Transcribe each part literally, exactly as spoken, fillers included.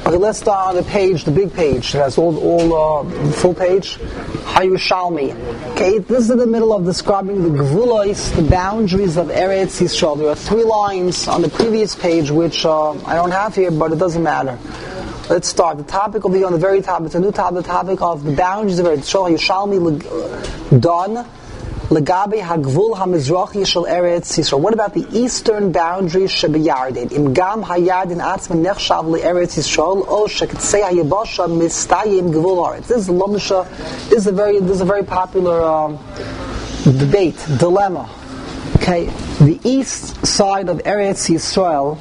Okay, let's start on the page, the big page. It has all, all uh, the full page. Hayushalmi. Okay, this is in the middle of describing the Gvulos, the boundaries of Eretz Yisrael. There are three lines on the previous page, which uh, I don't have here, but it doesn't matter. Let's start. The topic will be on the very top. It's a new topic, the topic of the boundaries of Eretz Yisrael. Hayushalmi Don. Legabe hagvul hamizrachi shel Eretz Yisrael. What about the eastern boundaries shebiyardin? Im gam hayardin atzman nechshav leEretz Yisrael o sheketzei hayabasha mistayim gvul haaretz. This is a lomsha. This is a very this is a very popular um, debate dilemma. Okay, the east side of Eretz Yisrael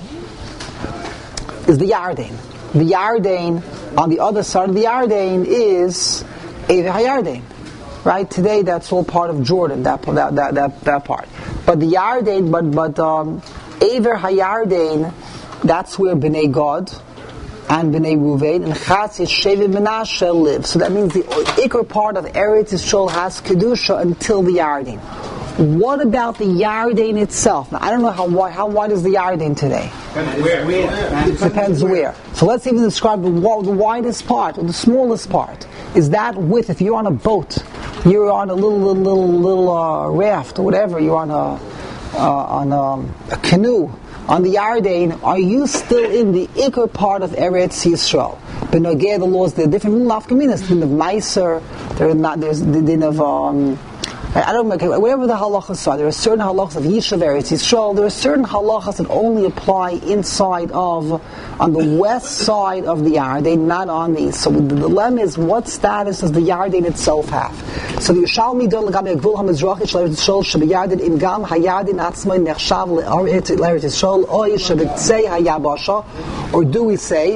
is the Yarden. The Yarden on the other side of the Yarden is Eivei Hayarden. Right, today that's all part of Jordan, that that that that, that part. But the Yarden, but but um, Eivei Hayarden, that's where Bnei Gad and Bnei Ruvain and Chatz Shevet Menashe live. So that means the ikar part of Eretz Yisrael has kedusha until the Yarden. What about the Yarden itself? Now, I don't know how wide, how wide is the Yarden today? Depends where. where. It depends where. So let's even describe the, the widest part, or the smallest part. Is that width? If you're on a boat, you're on a little, little, little, little uh, raft or whatever. You're on a uh, on um, a canoe on the Yarden. Are you still in the ikar part of Eretz Yisrael? But no, the laws, they're different. Nafkaminas, the din of Meiser. They're not. There's the din of. Um, I don't know, whatever the halachas are, there are certain halachas of Yishuv Eretz Yisrael, there are certain halachas that only apply inside of, on the west side of the Yarden, not on the east. So the dilemma is, what status does the Yarden itself have? So the Yishalmi don l'gabe gvul hamizrachi shel Eretz Yisrael shebiyarden im gam hayarden atzmai nechshav le'eretz Yisrael oy shebetzei hayabasha, or do we say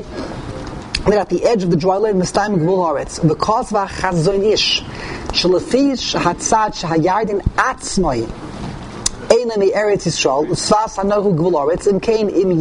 that at the edge of the dry land, mistayim gvul haaretz, v'kos v'chazon ish, shelefi hatzad shehayardin atzmai, eina mi Eretz Yisrael, usvas hanohu gvul haaretz, im kein im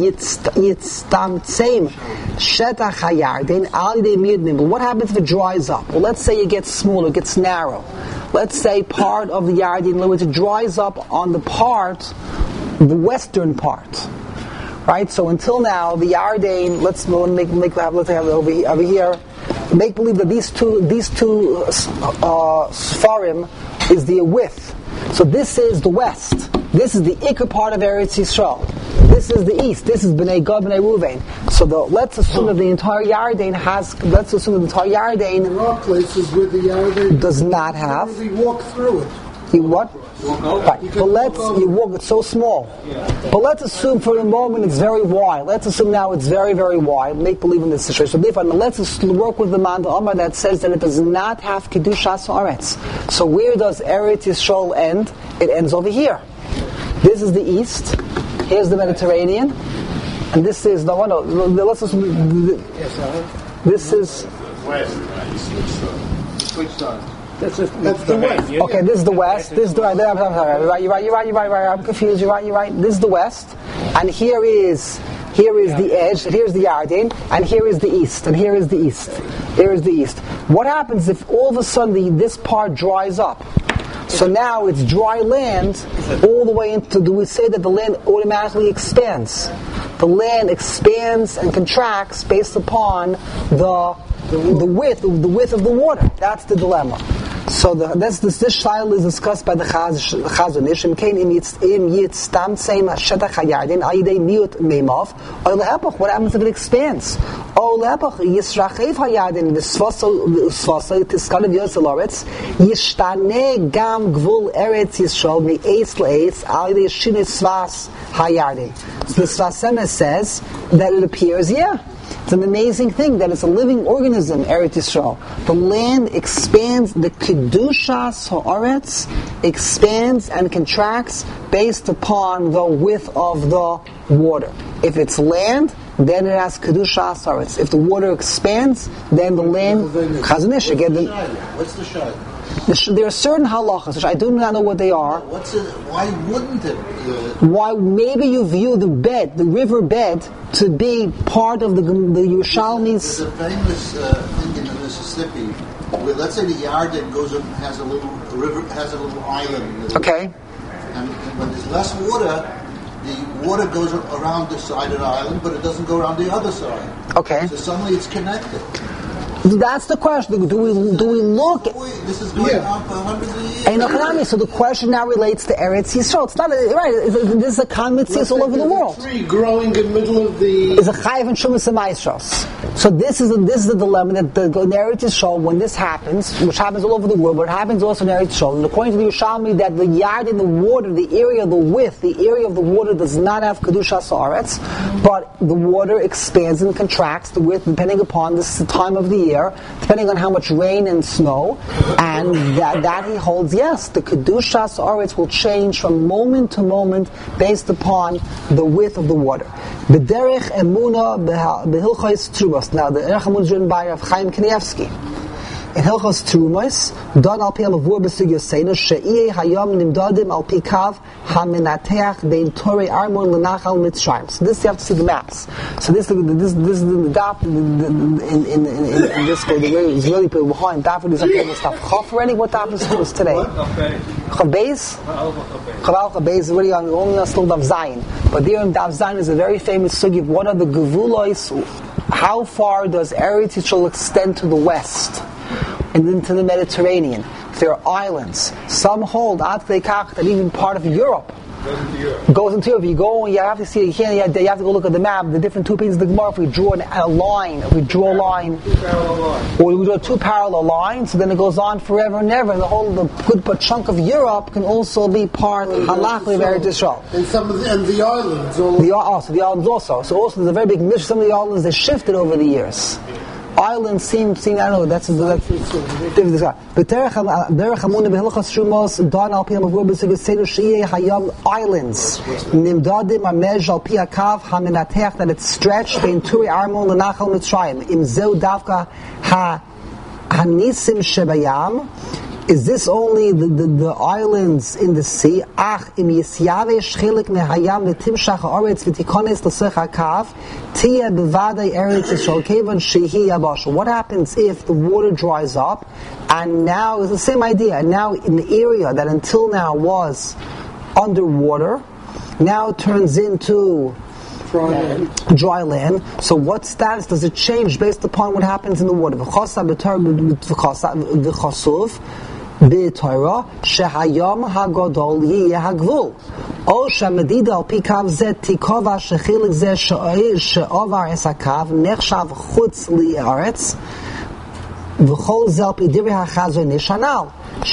yitztamtzeim shetach hayardin, al yidei midnim. But what happens if it dries up? Well, let's say it gets smaller, it gets narrow. Let's say part of the Yarden, in other words, it dries up on the part, the western part. Right, so until now, the Yarden, let's make make let's have it over here, over here. Make believe that these two these two uh, Sfarim is the width. So this is the west. This is the ikar part of Eretz Yisrael. This is the east. This is Bnei Gad, Bnei Ruvain. So the, let's assume that the entire Yarden has. Let's assume that the entire Yarden. There are places where the Yarden does not have. You walk through it. You what? Right. But let's you walk. It's so small. But let's assume for the moment it's very wide. Let's assume now it's very very wide. Make believe in this situation. So therefore, let's work with the man Amar that says that it does not have kedushas haaretz. So where does Eretz Yisrael end? It ends over here. This is the east. Here's the Mediterranean, and this is no no. Let's assume this is west. Which side? That's, a, that's the west. Okay, this is the west. This is the right. I'm sorry. You're right. You're right. You're right. You're right. You're right. I'm confused. You're right. You're right. This is the west, and here is here is the edge. Here's the Yarden, and here is the east, and here is the east. Here is the east. What happens if all of a sudden the, this part dries up? So now it's dry land all the way into. Do we say that the land automatically expands? The land expands and contracts based upon the the width, the width of the water. That's the dilemma. So the, that's this this style is discussed by the Chazon Ish. Im kein im yitztam tzeim shetach hayardin ayidei miut meimav. Or lehepach, what happens if it expands? Or lehepach yisrachev hayardin v'svasa v'svasa tiskalev yosel aretz yishtane gam gvul Eretz Yisrael me'eis le'eis ayidei shinei svas hayardin. So the Sfas Emes says that it appears, yeah. It's an amazing thing that it's a living organism, Eretz Yisrael. The land expands, the Kedushas Haaretz expands and contracts based upon the width of the water. If it's land, then it has Kedushas Haaretz. If the water expands, then the land, Chazon Ish, again, the, what's the shayla? There are certain halachas which I do not know what they are. What's it? Why wouldn't it? Uh, why maybe you view the bed, the river bed, to be part of the the Yerushalmi's. There's a famous uh, thing in the Mississippi where, let's say, the Yarden goes up, has a little a river, has a little island. Okay. And, and when there's less water, the water goes around the side of the island, but it doesn't go around the other side. Okay. So suddenly it's connected. That's the question. Do we do we look? Wait, this is going Yeah. on for hundreds of years. Ein Ochanami. So the question now relates to Eretz Yisrael. It's not a, right. It's a, this is a common mitzvah all over the world. Tree growing in the middle of the. Is a chayiv and shumas and ma'isros. So this is a, this is the dilemma that the in Eretz Yisrael, when this happens, which happens all over the world, but it happens also in Eretz Yisrael. And according to the Yerushalmi, that the yard in the water, the area, the width, the area of the water does not have kedushas haaretz, but the water expands and contracts the width depending upon this time of the year, depending on how much rain and snow, and that, that he holds, yes, the kedushas haaretz will change from moment to moment based upon the width of the water. B'derech emuna behilchos trumos. Now the Erech Emunah is written by Rav Chaim Kanievsky. In Hilchos Trumos, done al pi alavur b'sug Yoseinu, she'iyeh hayom nimdadim al pi kav hamenateach bein Torei Armon l'nachal Mitzrayim. So this you have to see the maps. So this this this is the daf in in in, in, in this go the way is really put behind daf is like the stuff. Chaf already what daf is was today. Chavbeis, Chaval Chavbeis is already on only still daf Zayin. But there in daf Zayin is a very famous sugi. What are the gevulos? How far does Eretz Yisrael extend to the west and into the Mediterranean? If there are islands, some hold Ad Kach that even part of Europe Goes into Europe. goes into Europe. You go, you have to see. You can't. You have to, you have to go look at the map. The different two pieces of the Gemara. If we draw an, a line, if we draw a line, Two parallel lines. or we draw two parallel lines, so then it goes on forever and ever. And the whole the good chunk of Europe can also be part halachically of Eretz Yisrael. And some of the, and the islands. All The also the islands also. So also there's a very big mission. Some of the islands they shifted over the years. Islands seem seem I don't know. That's that's different. But Derech Emunah behilchos trumos don al pi amavur b'sug Yoseinu she'iyeh hayom islands nimdadim amej al pi akav hamenatech that it's stretched bein Turei Armon l'nachal Mitzrayim im zeu davka ha hanisim shebayam. Is this only the, the, the islands in the sea? Ach, im yisyavesh chilik mehayam v'timshach ha'aretz v'tikones l'sech ha'kav tiyeh b'vadei Eretz Yisrael kevan shehi yabash. What happens if the water dries up and now it's the same idea, and now in the area that until now was underwater now turns into dry land. dry land. So what status does it change based upon what happens in the water? V'chosa v'chasuv b'Torah shehayom hagadol yiyeh hagvul. O shemedida al pi kav zeh tikova shechilik zeh she'ovar es hakav nechshav chutz li'aretz v'chol zeh al pi divrei hachazon nishanal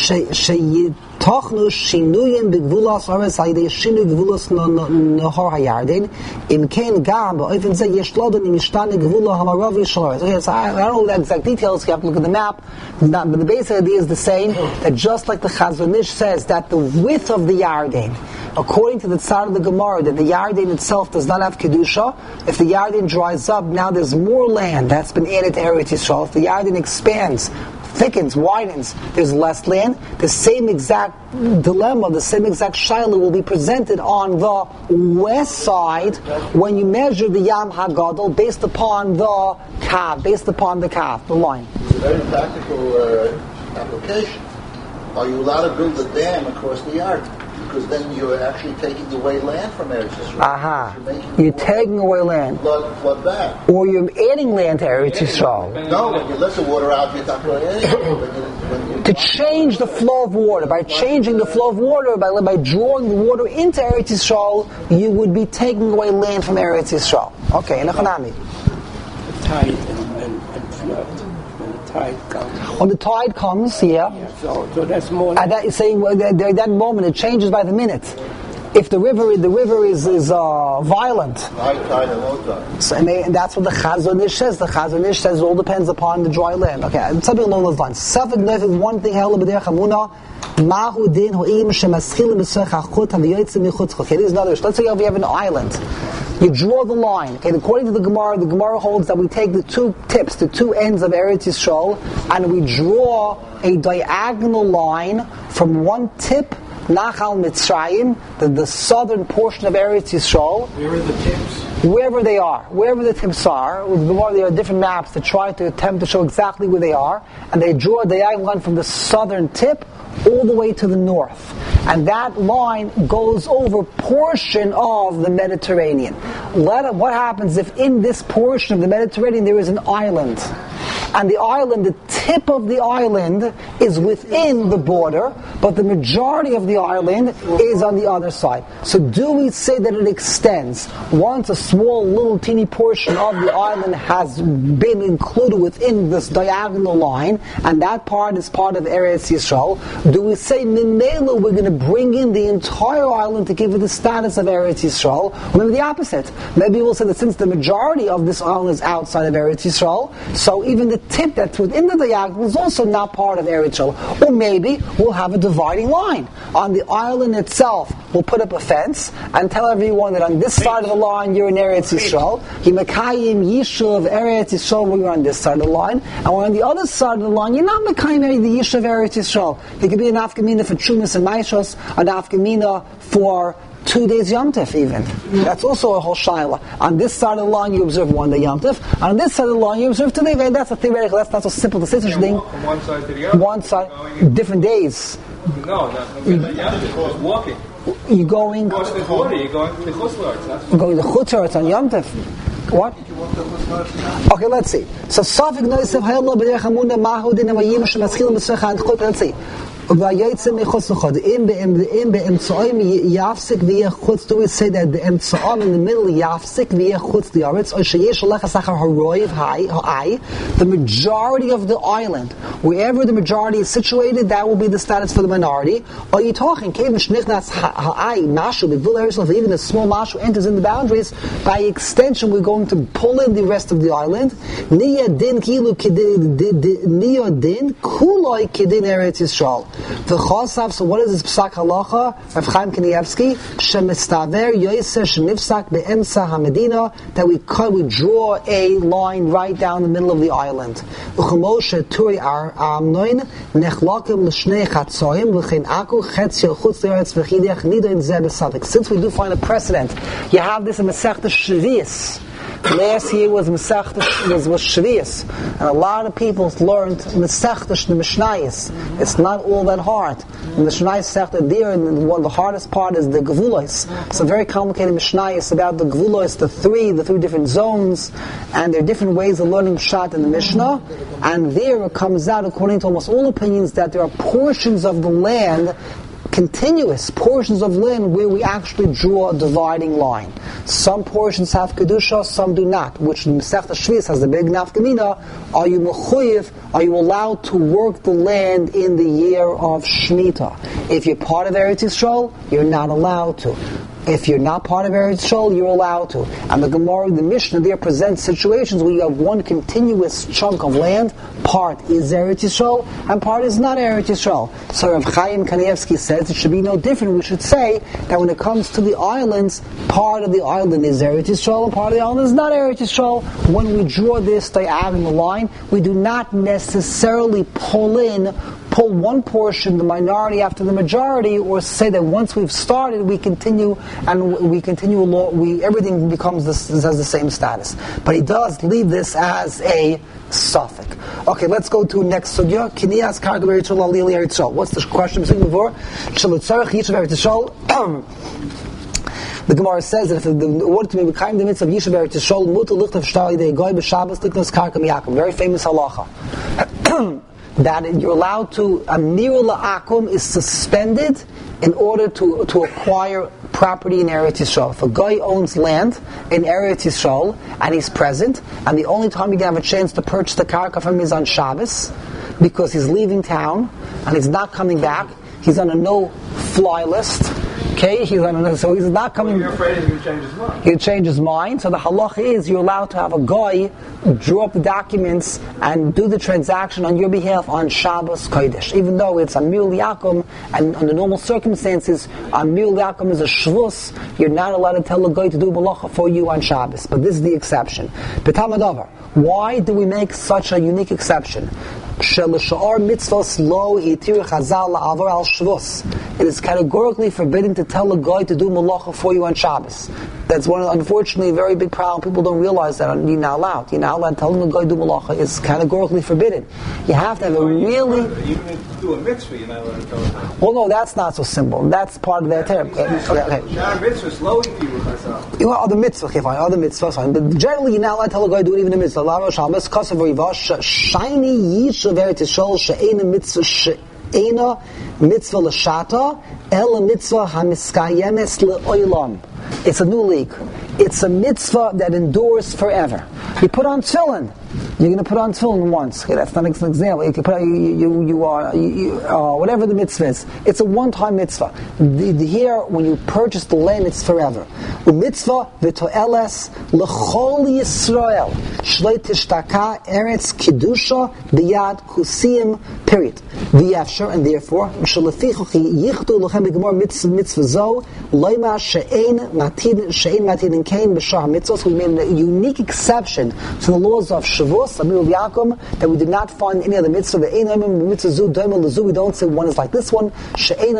sheyitochnu shinuyim b'gvulos aretz al-yidei shinui gvulos nehor hayarden im ken gam ba'ofen zeh yesh lodon im mishtane gvulo hamarovi shel aretz. Okay, so I, I don't know the exact details. You have to look at the map. Not, but the basic idea is the same. That just like the Chazon Ish says that the width of the Yarden, according to the Tzar of the Gemara, that the Yarden itself does not have kedusha. If the Yarden dries up, now there's more land that's been added to Eretz Yisrael. If the Yarden expands, thickens, widens, there's less land. The same exact dilemma, the same exact shaila will be presented on the west side when you measure the Yam HaGadol based upon the Kav, based upon the Kav, the line. It's a very practical uh, application. Are you allowed to build a dam across the yard? Because then you're actually taking away land from Eretz Yisrael. Aha. You're, making You're taking away land. flood, flood back. Or you're adding land to Eretz Yisrael. No, when you let the water out, you're not going to when you, when you To change the flow of water, by changing the flow of water, by, by drawing the water into Eretz Yisrael, you would be taking away land from Eretz Yisrael. Okay, Nechanami. Tide and, and, and flood when the tide comes. When the tide comes, yeah, Yeah, so, so that's more. at that, saying well, at that moment it changes by the minute. If the river, the river is is uh, violent, high tide and low tide. so, and, they, and that's what the Chazon Ish says. The Chazon Ish says it all depends upon the dry land. Okay, something along those lines. Safek Neif is one thing. Hela b'derech Emunah. Mahu din ho'im shemaschilim b'sech hachut haviyotzim michutz. Okay, there's another. Let's say we have an island. You draw the line. Okay, according to the Gemara, the Gemara holds that we take the two tips, the two ends of Eretz Yisrael, and we draw a diagonal line from one tip, Nachal Mitzrayim, the, the southern portion of Eretz Yisrael. Where are the tips? wherever they are, wherever the tips are. With the more there are different maps that try to attempt to show exactly where they are, and they draw a diagonal line from the southern tip all the way to the north. And that line goes over a portion of the Mediterranean. Let, what happens if in this portion of the Mediterranean there is an island? And the island, the tip of the island is within the border, but the majority of the island is on the other side. So do we say that it extends? Once a small little teeny portion of the island has been included within this diagonal line, and that part is part of Eretz Yisrael, do we say Minela we're going to bring in the entire island to give it the status of Eretz Yisrael? Or maybe the opposite. Maybe we'll say that since the majority of this island is outside of Eretz Yisrael, so even the tip that's within the diagonal is also not part of Eretz Yisrael. Or maybe we'll have a dividing line. On the island itself, we'll put up a fence and tell everyone that on this side of the line you're in Eretz Yisrael. Yimakayim Yishuv Eretz Yisrael, when you're on this side of the line. And when on the other side of the line, you're not Makayim the Yishuv Eretz Yisrael. There could be an Afkamina for Chumas and Maishos, an Afkamina for two days Yom Tov even. That's also a whole shaila. On this side of the line you observe one day Yom Tov. On this side of the line you observe two days. And that's a theoretical. That's not so simple to say such a thing. From one side to the other. One side, different days. No, not Yom Tov. Walking. You're going. Watch the border. You're going to the Chutzlarts. You're going to Chutzlarts on Yom Tov. What? Okay, let's see. So Safik Noisev Hayallah B'derech Hamuna Mahudin Amayim Shem Aschil B'Secha and Chut. Let's see. ויצא מחוץ לחוד. אם באמצעים יפסיק ויהיה חוץ, do we say that the אמצעים in the middle יפסיק ויהיה חוץ לארץ, או שיש הולך אחר הרויב האי, the majority of the island, wherever the majority is situated, that will be the status for the minority. Or you talking, כיוון שנכנס האי משהו בגבול ארץ ישראל, even a small משהו enters in the boundaries, by extension we're going to pull in the rest of the island. נהיה דין כאילו נהיה דין כולוי כדין ארץ ישראל. The Chosav, so what is this Psak Halacha? Rav Chaim Kanievsky, Shemistaver Yoser Shemifsak Be'emsa HaMedina, that we cut, we draw a line right down the middle of the island. Uchemoshe Turi Amnoin, Nechlakim L'Shnei Chatzoim, V'chein Aku, Chetzio Chutz L'Eretz V'chidech, Nida in Zeh B'Savik. Since we do find a precedent, you have this in Masechta Shvius. Last year was Masechta was, was Shvius, and a lot of people learned Masechta the Mishnayos. It's not all that hard. In the Mishnayos Masechta there, and one of the hardest part is the Gevulos. It's a very complicated Mishnayos about the Gevulos, the three, the three different zones, and there are different ways of learning Pshat in the Mishnah. And there it comes out, according to almost all opinions, that there are portions of the land, continuous portions of land where we actually draw a dividing line. Some portions have Kedusha, some do not, which the Masechta Shvius has the big nafkamina. Are you mechuyev? Are you allowed to work the land in the year of Shemitah? If you're part of Eretz Yisrael, you're not allowed to. If you're not part of Eretz Yisrael, you're allowed to. And the Gemara, the Mishnah there presents situations where you have one continuous chunk of land, part is Eretz Yisrael, and part is not Eretz Yisrael. So Rav Chaim Kanievsky says it should be no different. We should say that when it comes to the islands, part of the island is Eretz Yisrael, and part of the island is not Eretz Yisrael. When we draw this diagonal line, we do not necessarily pull in pull one portion, the minority after the majority, or say that once we've started, we continue and we continue. We everything becomes this has the same status. But he does leave this as a suffix. Okay, let's go to next sugya. Kiniyas karka b'Eretz Yisrael alili Eretz Yisrael. What's the question we're before? Shalotzarich yishuv Eretz Yisrael. The Gemara says that if the, in order to be Mekayim the mitzvah of Yishuv Eretz Yisrael, mutar lichtav shtari de goy b'Shabbos liknos karka miyakum. Very famous halacha. That you're allowed to, a miru la'akum is suspended in order to, to acquire property in Eretz Yisrael. If a guy owns land in Eretz Yisrael and he's present, and the only time you can have a chance to purchase the karka from him is on Shabbos, because he's leaving town and he's not coming back, he's on a no-fly list. Okay, he's on a, so he's not coming. Well, you're afraid he's going to change his mind. He'll change his mind. So the halacha is you're allowed to have a guy draw up the documents and do the transaction on your behalf on Shabbos Kodesh, even though it's a mil yakum, and under normal circumstances, a mil yakum is a shvus. You're not allowed to tell a guy to do malacha for you on Shabbos, but this is the exception. B'tamadavar, why do we make such a unique exception? It is categorically forbidden to tell a guy to do malacha for you on Shabbos. That's one, of, unfortunately, a very big problem. People don't realize that you're not allowed. You're not allowed. Telling them to go do malacha is categorically forbidden. You have to have a really... Even if you do a mitzvah, you're not allowed to tell them. Well, no, that's not so simple. That's part of their term. Okay, okay. Not a mitzvah, slowing people myself. You know, other mitzvahs, okay, fine. Other mitzvahs, fine. But generally, you're not allowed to tell a guy to do it even a mitzvah. Lava Shabbos, Kasav Rivash, Shiny Yishav Eretz Yisrael, She'ena Mitzvah, She'ena Mitzvah L'Shata, El Mitzvah HaMiskayemes L'Oilam. It's a new league. It's a mitzvah that endures forever. You put on tefillin. You're going to put on tefillin once. Okay, that's not an example. You can put on, you, you, you are, you, you, uh, whatever the mitzvah is. It's a one-time mitzvah. The, the, here, when you purchase the land, it's forever. U'mitzvah v'to'eles l'chol Yisrael shloi tishtaka eretz kiddusha b'yad kusiyim, period. V'yafshar, and therefore, shalafichuchi yichtu l'chem b'gemor mitzvah zo loima she'ein matid she'ein matid kain b'shar mitzvah. So we made a unique exception to the laws of Shavuos, Amir Yakum, that we did not find any other mitzvah. We don't say one is like this one. So we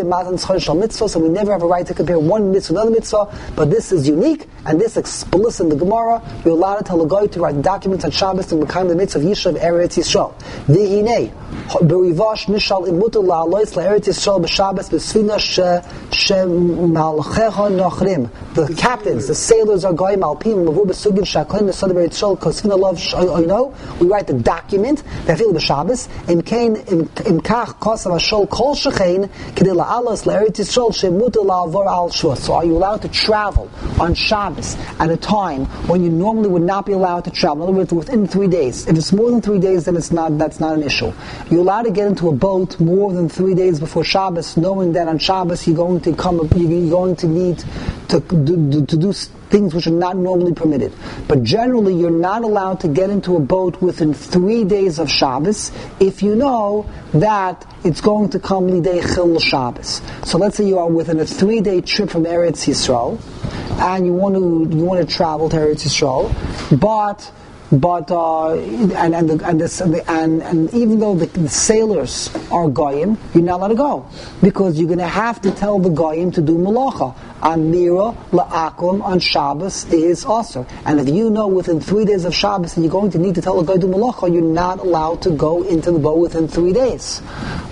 never have a right to compare one mitzvah with another mitzvah, but this is unique, and this explicit in the Gemara. You're allowed to tell a guy to write documents on Shabbos to become the mitzvah of Yishav Eretz Yisrael. V'hinei, b'rivash nishal imutu la'alois la'eretz Yisrael b'Shabbos b'sfina she'malchecha nochrim. The captains, the sailors are goyim alpim mavu b'sugin sha'koin nesod b'eretz Yisrael kosfina love. I know, we write the document that feel the Shabbos im kain im kach kosav ashol kol shechein kedei la'alos la'eretz Yisrael shemutu la'avor al shvus. So are you allowed to travel on Shabbos at a time when you normally would not be allowed to travel? In other words, within three days. If it's more than three days, then it's not. That's not an issue. You're allowed to get into a boat more than three days before Shabbos, knowing that on Shabbos you're going to come. You're going to need to do, to do things which are not normally permitted. But generally, you're not allowed to get into a boat within three days of Shabbos if you know that it's going to come lidei chil Shabbos. So let's say you are within a three-day trip from Eretz Yisrael, and you want to you want to travel to Eretz Yisrael, but But uh, and and the, and, this, and and even though the, the sailors are goyim, you're not allowed to go because you're going to have to tell the goyim to do malacha. Amira la'akum on Shabbos is also, and if you know within three days of Shabbos that you're going to need to tell the goy to do malacha, you're not allowed to go into the boat within three days.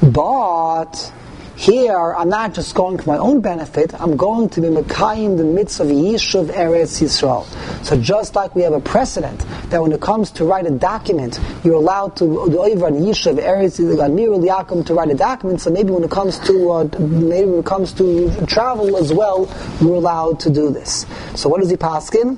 But here, I'm not just going for my own benefit, I'm going to be Mekayim the mitzvah of Yishuv Eretz Yisrael. So just like we have a precedent, that when it comes to write a document, you're allowed to, the Oiver and Yishuv Eretz Yisrael, Yakum to write a document, so maybe when it comes to, uh, maybe when it comes to travel as well, you're allowed to do this. So what does he paskin?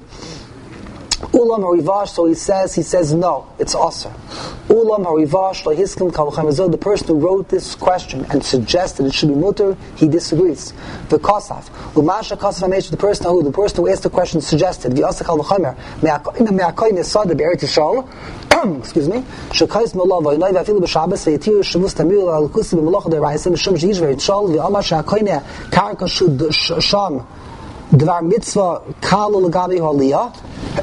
Ulam harivash, so he says, he says no, it's also. Ulam harivash, lahiskim kalchamazod, the person who wrote this question and suggested it should be mutter, he disagrees. The kosaf, umasha kosaf amesh, the person who, the person who asked the question suggested, the asa kalchamer, me'akoy nesad be'eretz Yisrael, excuse me, shekais molav, v'yinoi v'afilu b'shabas, v'yitiru shavus tamir al-kusi b'molocha de'raisim, shum she'ish v'eretz v'yamar she'akoy ne karka shud sham, dvar mitzvah kal l'gabi haliyah.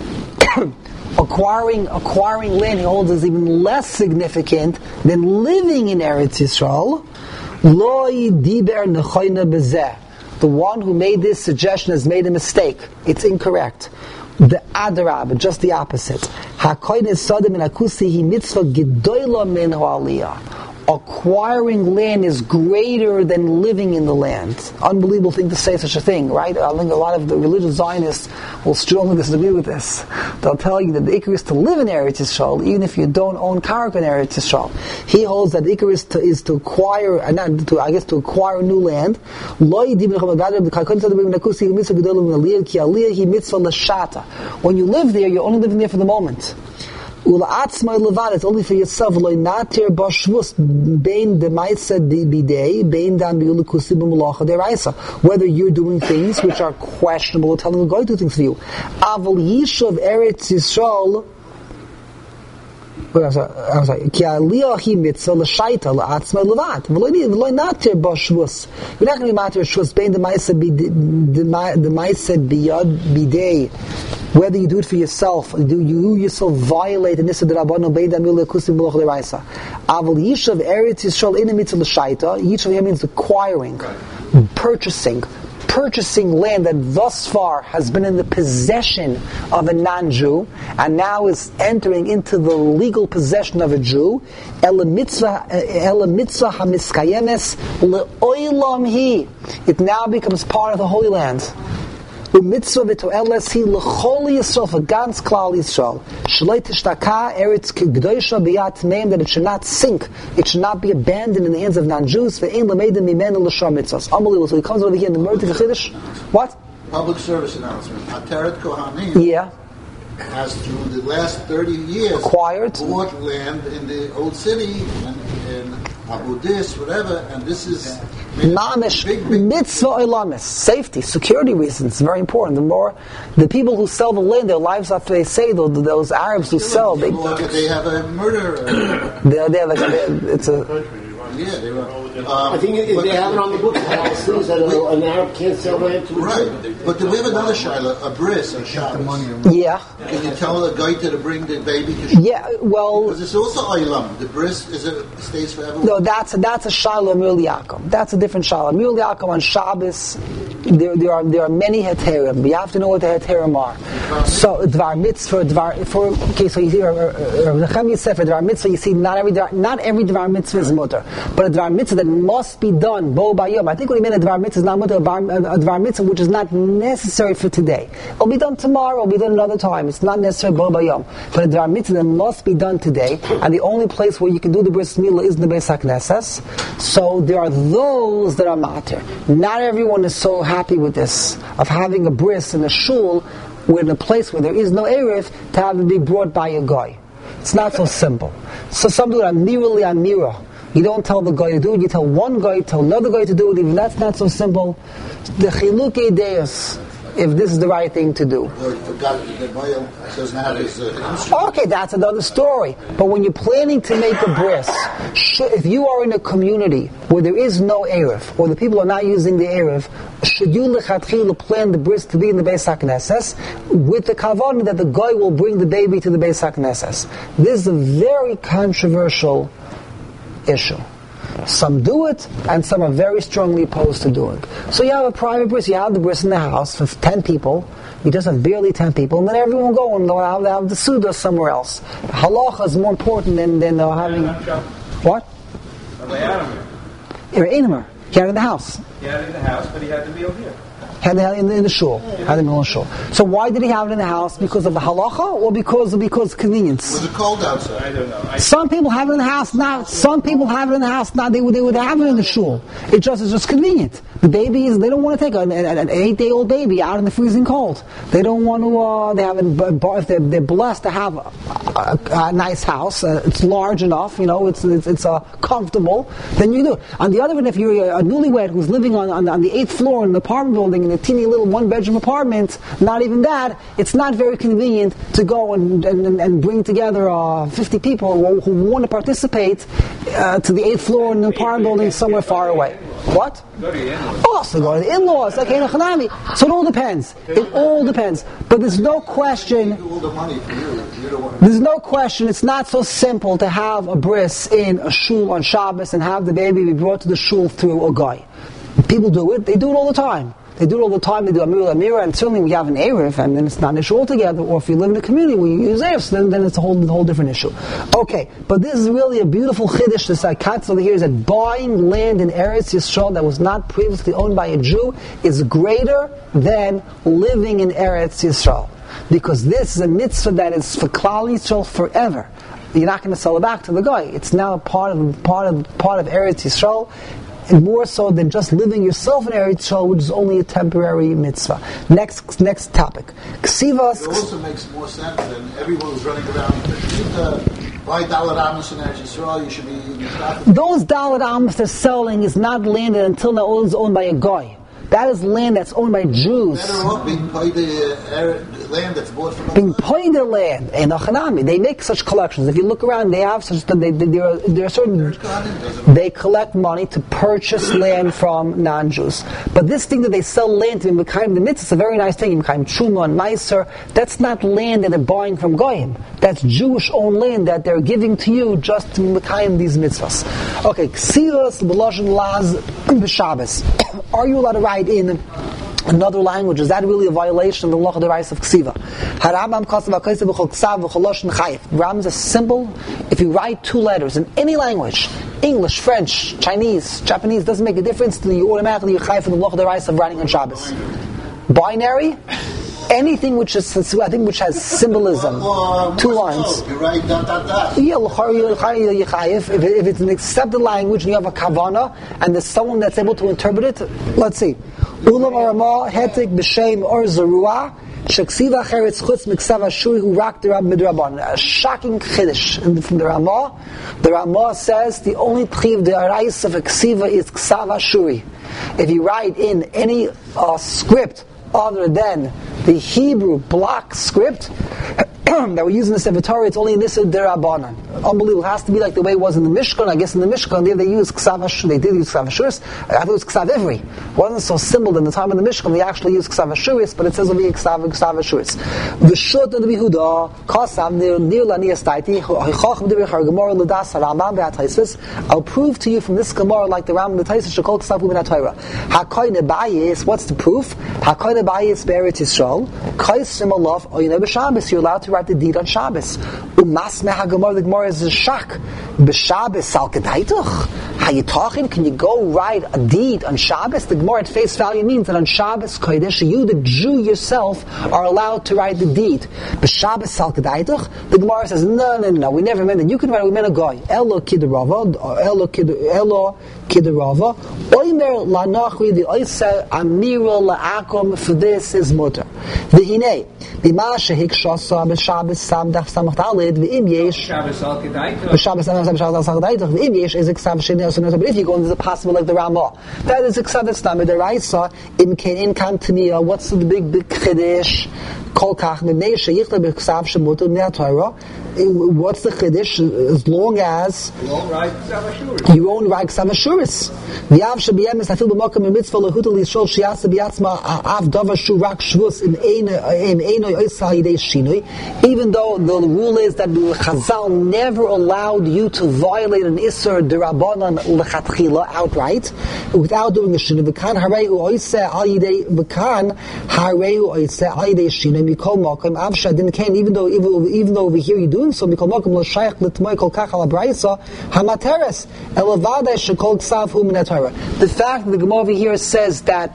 Acquiring acquiring land, he holds, is even less significant than living in Eretz Yisrael. Loi diber nechoyna bezeh. The one who made this suggestion has made a mistake. It's incorrect. The adarab, just the opposite. Hakoyne sodim in akusi mitzvah gedoyla min aliyah. Acquiring land is greater than living in the land. Unbelievable thing to say such a thing, right? I think a lot of the religious Zionists will strongly disagree with this. They'll tell you that the ikar is to live in Eretz Yisrael, even if you don't own karka in Eretz Yisrael. He holds that the ikar is to, is to acquire, uh, not to, I guess, to acquire new land. When you live there, you're only living there for the moment. It's only for yourself. Whether you're doing things which are questionable, or telling the guy to do things for you. Aval Yishuv Eretz Yisrael. I'm sorry. I'm sorry. You're not going to be matter shvus bein the ma'aseh the ma'aseh biyad bidei. Whether you do it for yourself, do you yourself violate the nisa d'rabbanon bein damil lekusim b'loch deraisa. Aval Yishuv Eretz Yisrael in the mitzvah l'shaita. Yishuv here means acquiring, purchasing. purchasing land that thus far has been in the possession of a non-Jew, and now is entering into the legal possession of a Jew, Ela mitzvah ela mitzvah hamiskayemes le'olam hi. It now becomes part of the Holy Land. U'mitzvah v'to'eles hi l'chol Yisrael, for ganz klal Yisrael. Shloi tishtaka eretz k'gdoisha b'yat meim, that it should not sink, it should not be abandoned in the hands of non-Jews. Ve'ein l'meidim mimenu l'shar mitzvahs. Unbelievable. So he comes over here in the Murtik HaChiddush. What? Public service announcement. Ateret Kohanim Yeah. has, through the last thirty years, Acquired. bought land in the old city and in Abu Dis, whatever, and this is Mamish, big, big, mitzvah olamis, safety, security reasons, very important. The more, the people who sell the land, their lives, after they say, those, those Arabs who sell, they, they have a murder. they're, they're like, it's a, Yeah, they were. Um, I think if but- they have it on the books, policies that a- an Arab can't sell land to a Jew. Right, but do we have another shaila, a bris, a shabbos? yeah, Can you tell a guy to bring the baby to Shabbos? yeah, well, Because it's also Olam. The bris is a, stays forever. no, that's a, that's a Shalom Amir Yaakov. That's a different Shalom. Amir Yaakov on Shabbos, there, there are there are many heterim. You have to know what the heterim are. So Dvar Mitzvah, Dvar, for, okay, so you see, Nechemia said for Dvar Mitzvah, you see not every Dvar, not every Dvar Mitzvah is mutter, but a Dvar Mitzvah that must be done, Bo Bayom. I think what he meant a Dvar Mitzvah is not mutter, a Dvar Mitzvah which is not necessary for today. It'll be done tomorrow, it'll be done another time. It's not necessary Bo Bayom. But a Dvar Mitzvah that must be done today, and the only place where you can do the Bris Milah is in the Beis HaKnesses. So there are those that are matir. Not everyone is so happy with this, of having a bris in a shul, where in a place where there is no Erev, to have it be brought by a guy. It's not so simple. So some do it amirali amira. You don't tell the guy to do it, you tell one guy, tell another guy to do it, even that's not so simple. The chilukei deus, if this is the right thing to do. Or forgot the Moyle doesn't have his uh, instrument. Okay, that's another story. But when you're planning to make a bris, should, if you are in a community where there is no Erev, or the people are not using the Erev, should you lechatchila plan the bris to be in the Beis HaKnesses with the kavanah that the guy will bring the baby to the Beis HaKnesses? This is a very controversial issue. Some do it, and some are very strongly opposed to doing. So you have a private bris, you have the bris in the house for ten people, you just have barely ten people, and then everyone will go and they'll have, they'll have the Suda somewhere else. Halacha is more important than, than uh, having... What? He had it in the house. He had it in the house, but he had the meal here. Had it in the, in the shul. Had it in the shul. So why did he have it in the house? Because of the halacha, or because of because of convenience? Was it cold outside? I don't know. I, Some people have it in the house now. Some people have it in the house now. They would they would have it in the shul. It just is just convenient. The baby is they don't want to take an, an, an eight day old baby out in the freezing cold. They don't want to. Uh, they haven't. If they're, they're blessed to have a, a, a nice house, uh, it's large enough. You know, it's it's, it's uh, comfortable. Then you do. On the other hand, if you're a, a newlywed who's living on, on on the eighth floor in an apartment building in a teeny little one bedroom apartment, not even that, it's not very convenient to go and and, and bring together uh, fifty people who, who want to participate uh, to the eighth floor in an apartment building somewhere far away. What? go to the in-laws. Also go to the in-laws, like Ein Hanami. So it all depends. It all depends. But there's no question. All the money for you. You don't want There's no question. It's not so simple to have a bris in a shul on Shabbos and have the baby be brought to the shul through a guy. People do it. They do it all the time. They do it all the time. They do Amir Amira, and certainly we have an Erev, and then it's not an issue altogether. Or if you live in a community where you use Erev, then, then it's a whole, whole different issue. Okay, but this is really a beautiful chiddush. The Sakatz over here is that buying land in Eretz Yisrael that was not previously owned by a Jew is greater than living in Eretz Yisrael, because this is a mitzvah that is for Klal Yisrael forever. You're not going to sell it back to the guy. It's now part of part of part of Eretz Yisrael. And more so than just living yourself in Eretz Yisrael, which is only a temporary mitzvah. Next, next topic. Ksivas. It also makes more sense than everyone who's running around. Buy Dalet Amos in Eretz Yisrael, you should be in the Those Dalet Amos they're selling is not land that until now is owned by a guy. That is land that's owned by Jews. Better off being by the uh, land that's bought from Being paid their land. And Achanami, they make such collections. If you look around, they have such. They, they, there, are, there are certain. They collect money to purchase land from non-Jews. But this thing that they sell land to Mekayim the mitzvah is a very nice thing. Mekayim Truma and Meiser. That's not land that they're buying from Goyim. That's Jewish-owned land that they're giving to you just to Mekayim these mitzvahs. Okay, Ksivas B'Lashon Laz B'Shabbos. Are you allowed to write in another language, is that really a violation of the law of the rights of Ksiva? Rambam is simple. If you write two letters in any language, English, French, Chinese, Japanese, doesn't make a difference, then you automatically you're chayiv for the law of the rights of writing on Shabbos. Binary, anything which is, I think, which has symbolism, two lines. You write dot dot dot. Yeah, if, if it's an accepted language and you have a kavana and there's someone that's able to interpret it, let's see. Ulam arama hetek b'shem or zarua sheksiva cheretz chutz miksav ashuri hu rak derab midraban. A shocking chiddush from the Ramah. The Ramah says the only tchiv the arais of a ksiva is ksav ashuri. If you write in any uh, script other than the Hebrew block script that we use in the Sefer Torah, it's only in this Derabanan. Unbelievable. It has to be like the way it was in the Mishkan. I guess in the Mishkan they, they used Ksav Ashur. They did use Ksav Ashuris. I thought it was Ksav Ivri. It wasn't so simple in the time of the Mishkan. They actually used Ksav Ashuris, but it says over here Ksav Ksav Ashuris. V'shut of the Yehuda Kasav Nir Nir Lanias Taiti Hichach B'Divich Gemara L'das Rambam Be'Ataisis. I'll prove to you from this Gemara like the Rambam Be'Ataisis Shekol Ksav U'Ben HaTorah. Hakoy Nebayis. What's the proof? Hakoy Nebayis Be'Eretz Yisrael. Kais Simalav Oyne B'Shabbos. You're allowed to write the deed on Shabbos. Umas meha Gemara, the Gemara is a shak. B'Shabbos sal kedaituch. How you talking? Can you go write a deed on Shabbos? The Gemara at face value means that on Shabbos Kodesh, you, the Jew yourself, are allowed to write the deed. B'Shabbos sal kedaituch. The Gemara says, no, no, no, we never meant that. You can write, we meant a guy. Elo kiderava, elo elo kiderava. Oimer lanachri, the oisa amira la'akom, for this is mutter. V'hinei, b'ma shehikshasa b'Shabbos sam daf samach dalid, v'im yesh, b'Shabbos sam daf samach dalid, v'im yesh is a ksav sheni asunot, but if you go into the possible like the Ramah, that is a ksav that's not the Raisa, im ken in kantamia, what's the big, big chiddush? Kol kach m'nei sheyichta b'ksav shemuter m'nei Torah. What's the chiddush? As long as you won't write ksav ashuris. V'yav shebiyemes afil b'makam mitzvah lehutel yishol sheyasa b'yatzma av davar shu rak shvus in eino yoisal yidei shinui. Even though the rule is that Chazal never allowed you to violate an isur derabanan lechatchila outright without doing a shinui. V'kan harei u'oiseh al yidei v'kan harei u'oiseh al yidei shinui mikol makam av shadin ken. Even though even, even though over here you do so mikol makom lo shayach l'tmoy kol kach al abraisa hamateres elavadei shekol ksav hu min haTorah. The fact that the Gemara over here says that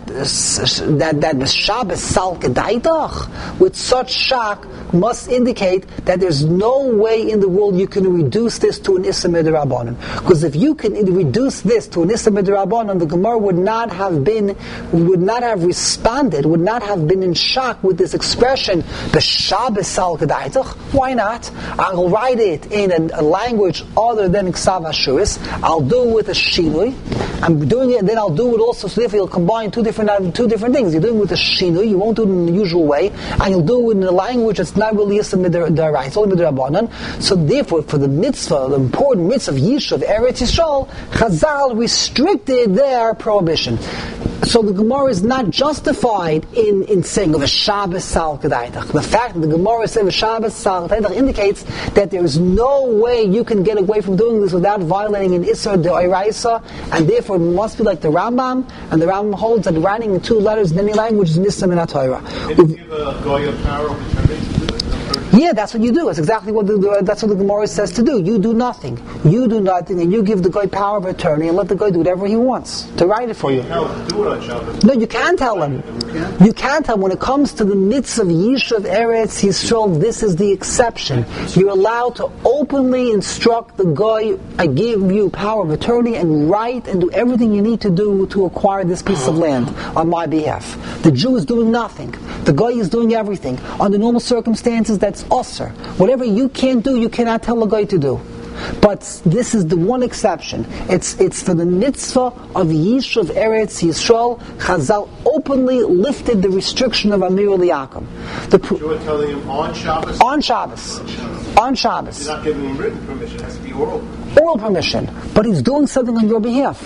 that that the Shabbos sal kedaitach with such shock must indicate that there's no way in the world you can reduce this to an issa midrabanan. Because if you can reduce this to an issa midrabanan, the Gemara would not have been would not have responded, would not have been in shock with this expression the Shabbos sal kedaitach. Why not? I'll write it in a, a language other than Ksav Ashuris. I'll do it with a shinui. I'm doing it, and then I'll do it also. So therefore, you'll combine two different uh, two different things. You're doing it with a shinui. You won't do it in the usual way, and you'll do it in a language that's not really a midrabanan. It's only midrabanan. So therefore, for the mitzvah, the important mitzvah of Yishuv Eretz Yisrael, Chazal restricted their prohibition. So the Gemara is not justified in, in saying of a Shabbos sal kedaitach. The fact that the Gemara says a Shabbos sal kedaitach indicates that there is no way you can get away from doing this without violating an Isser de'oraisa, and therefore it must be like the Rambam, and the Rambam holds that writing in two letters in any language is Nissa min haTorah. Did you give a goy of power of attorney to do it? Yeah, that's what you do. It's exactly what the, the, that's what the Gemara says to do. You do nothing. You do nothing, and you give the guy power of attorney and let the guy do whatever he wants to write it for you. No, do it on Shabbos. No, you can't tell him. You can't tell him. When it comes to the mitzvah of Yishuv Eretz Yisrael, this is the exception. You're allowed to openly instruct the guy, I give you power of attorney, and write and do everything you need to do to acquire this piece of land on my behalf. The Jew is doing nothing. The guy is doing everything. Under normal circumstances, that's usher. Whatever you can't do, you cannot tell a guy to do. But this is the one exception. It's it's for the mitzvah of Yishuv Eretz Yisrael. Chazal openly lifted the restriction of Amir Liyakum. The pr- You were telling him on Shabbos? On Shabbos. On Shabbos. You're not giving him written permission. It has to be oral. Oral permission. But he's doing something on your behalf.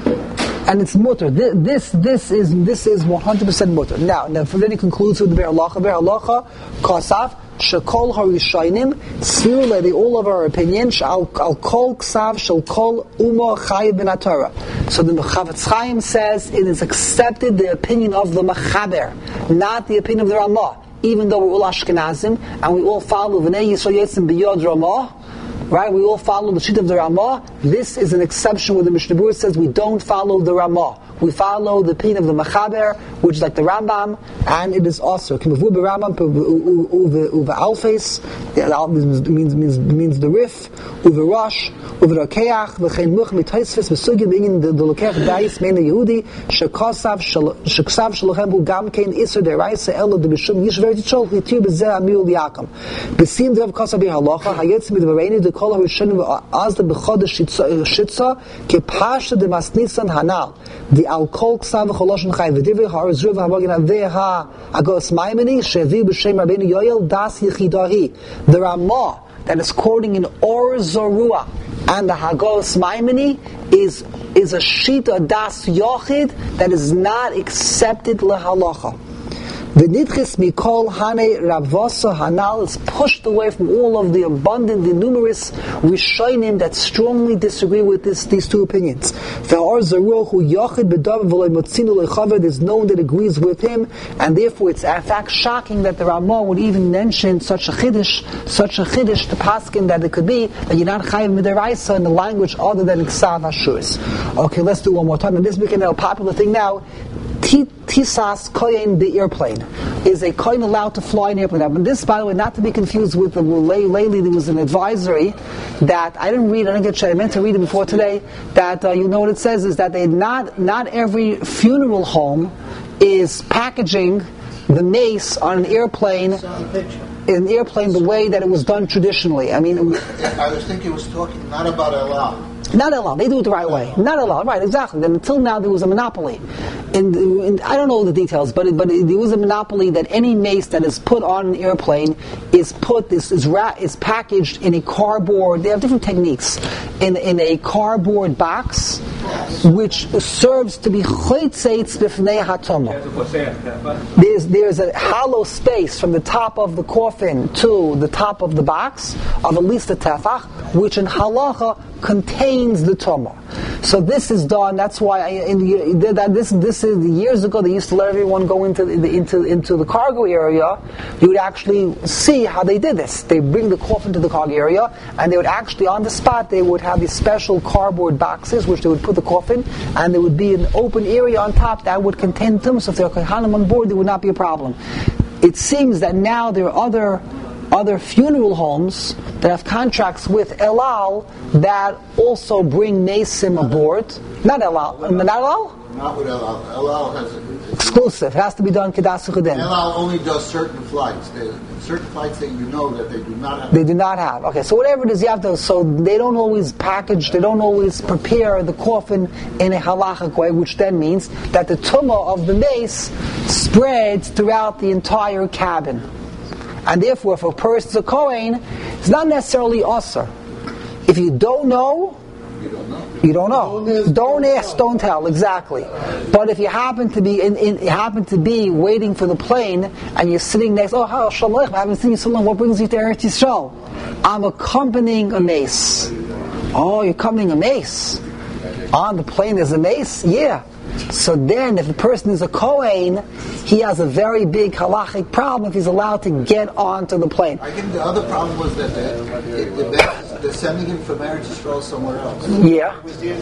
And it's mutter. This, this this is this is one hundred percent mutter. Now, now then he concludes with the Be'er Halacha. Be'er Halacha, Kasav, shekol harishaynim svirle the all of our opinions al al kol ksav shel kol umo chayiv ben Torah. So the Chavetz Chaim says it is accepted the opinion of the Mechaber, not the opinion of the Ramah. Even though we're all Ashkenazim and we all follow V'nei Yisrael Yetzim B'yod Ramah, right? We all follow the sheet of the Ramah. This is an exception where the Mishnah Berurah says we don't follow the Ramah. We follow the opinion of the Mechaber, which is like the Rambam, and it is also Kimavu b'Rambam uve Alfes. means means means the Rif uve Rosh uve Rakeach v'chein Much mitaisfes v'sugim in the Lokech Dais Meina Yehudi shekasav shekasav shalochem hu gam kein iser deraisa elo de b'shum yishver tichol yitir b'zeh amil yakam b'sim dev kasav b'halacha hayetz midvareini de kol harishonim az de b'chodesh shitza kepasha de masnisan hanal the al kol ksav v'choloshin chay v'divrei ha'arzur v'hamagin aveha agos maimini shevi b'shem Rabbeinu Yoel das yichidahi. The Ramah that is quoting in Or Zorua and the Hagos Maimoni is is a shita das yochid that is not accepted lehalacha. The nidchis mikol hane ravosa hanal is pushed away from all of the abundant, the numerous rishonim that strongly disagree with this, these two opinions. There's known that agrees with him, and therefore it's in fact shocking that the Ramah would even mention such a chiddush, such a chiddush to paskin that it could be that you're not chayiv midaraisa in the language other than ksav ashuris. Okay, let's do one more time, and this became a popular thing now. Tisas koyin the airplane. Is a koyin allowed to fly an airplane? Now, this, by the way, not to be confused with the lately there was an advisory that I didn't read. I didn't get. I meant to read it before today. That uh, you know what it says is that they not not every funeral home is packaging the mace on an airplane. In an airplane the way that it was done traditionally. I mean, I was thinking it was talking not about Allah. Not allowed. They do it the right way. Not allowed. Right, exactly. Then until now there was a monopoly. And, and I don't know the details, but it, but it, there was a monopoly that any mace that is put on an airplane is put is is, ra- is packaged in a cardboard. They have different techniques in in a cardboard box, which serves to be chaytzeitz b'fnei hatoma. There's there's a hollow space from the top of the coffin to the top of the box of at least a tefach, which in halacha contains the tumah. So this is done. That's why I, in the, that this this is years ago they used to let everyone go into the, into into the cargo area. You would actually see how they did this. They bring the coffin to the cargo area, and they would actually on the spot they would have these special cardboard boxes which they would put the coffin, and there would be an open area on top that would contain tumah. So if there are kohanim on board, there would not be a problem. It seems that now there are other. Other funeral homes that have contracts with El Al that also bring Mason aboard. Not El Al. Not El Al? Not with El Al. El Al has a, exclusive. It has to be done Kedas Chudin. El Al only does certain flights. They, certain flights that you know that they do not have. They do not have. Okay, so whatever it is, you have to. So they don't always package. They don't always prepare the coffin in a halachic way, which then means that the tumah of the mace spreads throughout the entire cabin. And therefore, if a person's a Kohen, it's not necessarily usher. If you don't know, you don't know. You don't know. Don't, don't ask, don't tell. Exactly. But if you happen to be in, in, you happen to be waiting for the plane, and you're sitting next, oh, how shalom, I haven't seen you so long. What brings you to Eretz Yisrael? I'm accompanying a mace. Oh, you're accompanying a mace. On the plane there's a mace? Yeah. So then, if the person is a Kohen, he has a very big halachic problem if he's allowed to get onto the plane. I think the other problem was that they're, they're, they're sending him from Eretz Yisrael somewhere else. Yeah.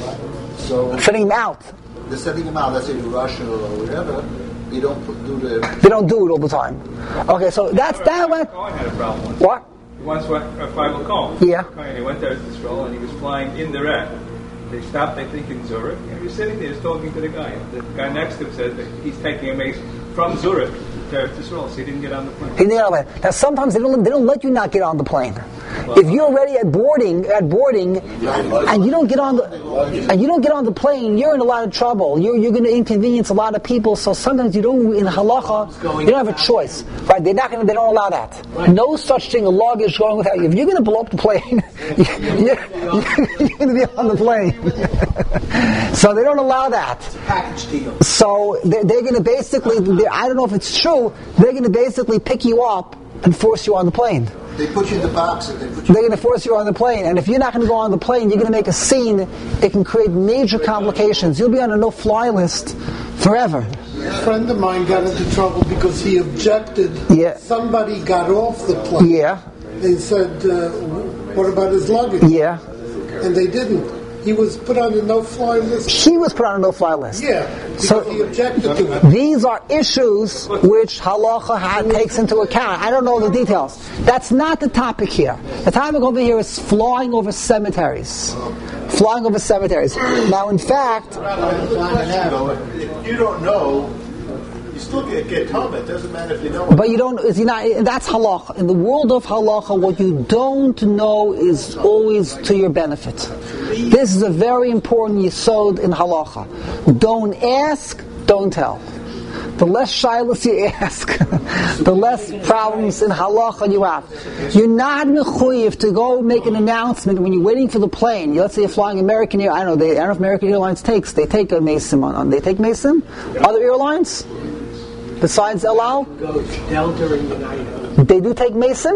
So sending him out. They're sending him out, let's say to Russia or whatever. They don't put, do the... They don't do it all the time. Okay, so that's that one. Cohen had a problem once. What? He once went, uh, Feivel Cohen. Yeah. He went to Eretz Yisrael and he was flying indirect. They stopped, I think, in Zurich, and he was sitting there just talking to the guy. The guy next to him said that he's taking a mace from Zurich to Eretz Yisrael, so he didn't get on the plane. He didn't get on the plane. Now, sometimes they don't they don't let you not get on the plane. If you're already at boarding, at boarding, and you don't get on the and you don't get on the plane, you're in a lot of trouble. You're you're going to inconvenience a lot of people. So sometimes you don't in halacha, you don't have a choice, right? They're not going to. They don't allow that. No such thing. A luggage going without you. If you're going to blow up the plane, you're, you're going to be on the plane. So they don't allow that. Package deal. So they're, they're going to basically. I don't know if it's true. They're going to basically pick you up and force you on the plane. They put you in the box and they put you They're going to force you on the plane, and if you're not going to go on the plane, you're going to make a scene. It can create major complications. You'll be on a no-fly list forever. A friend of mine got into trouble because he objected. Yeah. Somebody got off the plane. Yeah. They said, uh, what about his luggage? Yeah. And they didn't. He was put on a no-fly list. He was put on a no-fly list. Yeah, because So- he objected to it. These are issues which halacha ha- takes into account. I don't know the details. That's not the topic here. The topic over here is flying over cemeteries. Flying over cemeteries. Now, in fact, If you don't know, you still get, get tama. It doesn't matter if you know. but you don't. Is you not? That's halacha. In the world of halacha, what you don't know is always to your benefit. This is a very important yesod in halacha. Don't ask, don't tell. The less shilas you ask, the less problems in halacha you have. You're not mechuyev to go make an announcement when you're waiting for the plane. Let's say you're flying American Air. I don't know. They, I don't know if American Airlines takes. They take a Mason on. on they take Mason. Other airlines besides El Al, Delta and United. they do take Mason.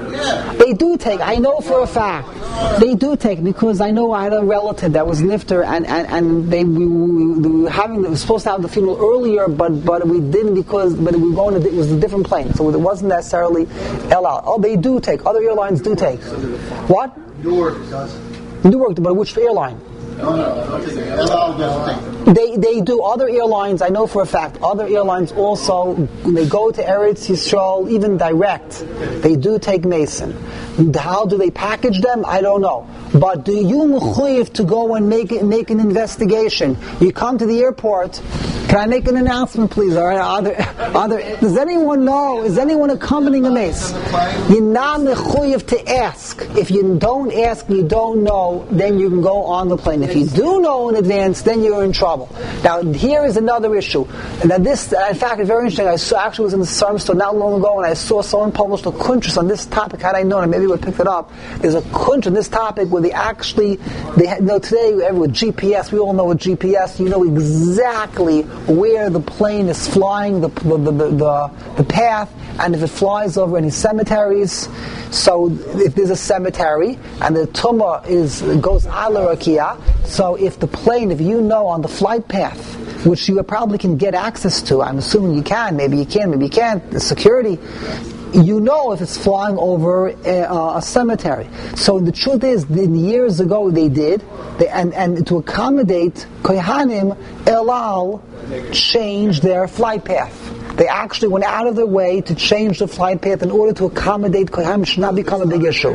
They do take. I know for a fact. They do take because I know I had a relative that was nifter, and, and, and they we, we, we were having we were supposed to have the funeral earlier, but but we didn't because but we were going to, it was a different plane, so it wasn't necessarily El Al. Oh, they do take. Other airlines do take. What? Newark doesn't. Newark, but which airline? No, no, I don't think El Al doesn't take. They they do. Other airlines, I know for a fact, other airlines also, when they go to Eretz Yisrael, even direct, they do take Mason. How do they package them? I don't know. But do you mechuyev to go and make it, make an investigation? You come to the airport. Can I make an announcement, please? All right, are there, are there, does anyone know? Is anyone accompanying a mace? You're not mechuyev to ask. If you don't ask, you don't know, then you can go on the plane. If you do know in advance, then you're in trouble. Now, here is another issue. And that this, in fact, it's very interesting. I saw, actually was in the Sarm store not long ago, and I saw someone published a kuntrus on this topic. Had I known it, maybe I would have picked it up. There's a kuntrus on this topic where they actually, they had, you know, today with G P S, we all know with G P S, you know exactly where the plane is flying, the the, the, the, the path, and if it flies over any cemeteries. So if there's a cemetery and the tumah is goes ala rakia, so if the plane, if you know on the flight path, which you probably can get access to, I'm assuming you can, maybe you can, maybe you can't, the security, you know if it's flying over a, uh, a cemetery. So the truth is, in years ago they did, they, and, and to accommodate Kohanim, El Al changed their flight path. They actually went out of their way to change the flight path in order to accommodate Kohanim. Should not become a big issue.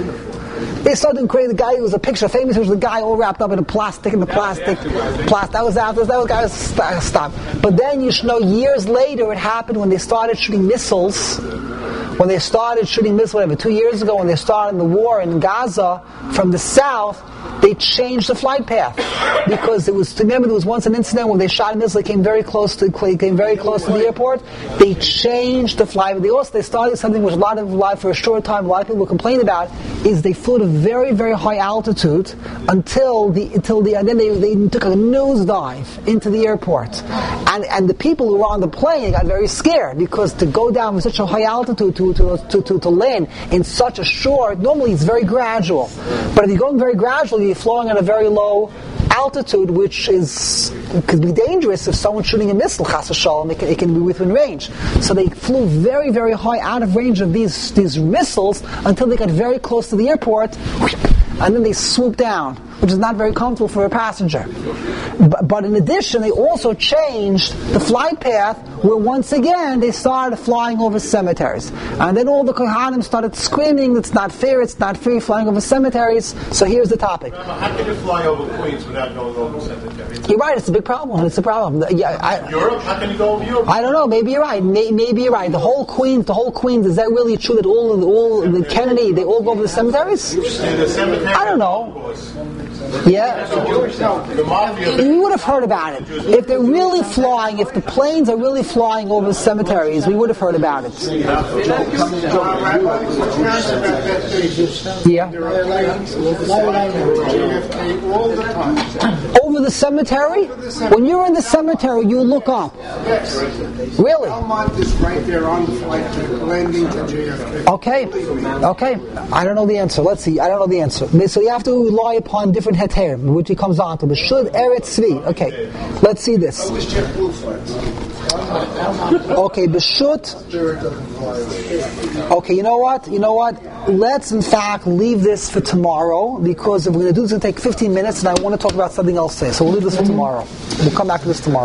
They started creating the guy. It was a picture, famous. It was the guy all wrapped up in a plastic, in the plastic, plastic. That was after that was guy was stopped. But then you should know, years later, it happened when they started shooting missiles. When they started shooting missiles, whatever, two years ago, when they started the war in Gaza from the south, they changed the flight path because it was. Remember, there was once an incident when they shot a missile. It came very close to came very close to the airport. They changed the flight. They also they started something which a lot of life for a short time. A lot of people complain about is they flew at a very very high altitude until the until the and then they, they took a nosedive into the airport, and and the people who were on the plane got very scared because to go down with such a high altitude to to to to, to land in such a short, normally it's very gradual, but if you're going very gradually, you're flying at a very low altitude, which is could be dangerous if someone's shooting a missile, chas v'shalom, it can, it can be within range. So they flew very, very high out of range of these these missiles until they got very close to the airport, and then they swooped down, which is not very comfortable for a passenger. But, but in addition, they also changed the flight path where once again they started flying over cemeteries. And then all the Kohanim started screaming, it's not fair, it's not fair flying over cemeteries. So here's the topic. How can you fly over Queens without going over cemeteries? You're right, it's a big problem. It's a problem. Yeah, I, Europe? How can you go over Europe? I don't know, maybe you're right. May, maybe you're right. The whole Queens, the whole Queens, is that really true that all of the, all of the Kennedy, they all go over the cemeteries? The cemetery, I don't know. Yeah? The mafia. We would have heard about it. If they're really flying, if the planes are really flying over cemeteries, we would have heard about it. Yeah. all the time. Over over the cemetery? When you're in the cemetery, you look up. Yes. Really? Belmont is right there on the flight to landing to J F K. Okay, okay. I don't know the answer. Let's see. I don't know the answer. So you have to rely upon different heterim, which he comes on to. B'shut eretz tzvi. Okay, let's see this. Okay, b'shut. Okay, you know what? You know what? Let's in fact leave this for tomorrow, because if we're going to do this, it's going to take fifteen minutes, and I want to talk about something else today. So we'll leave this for tomorrow. We'll come back to this tomorrow.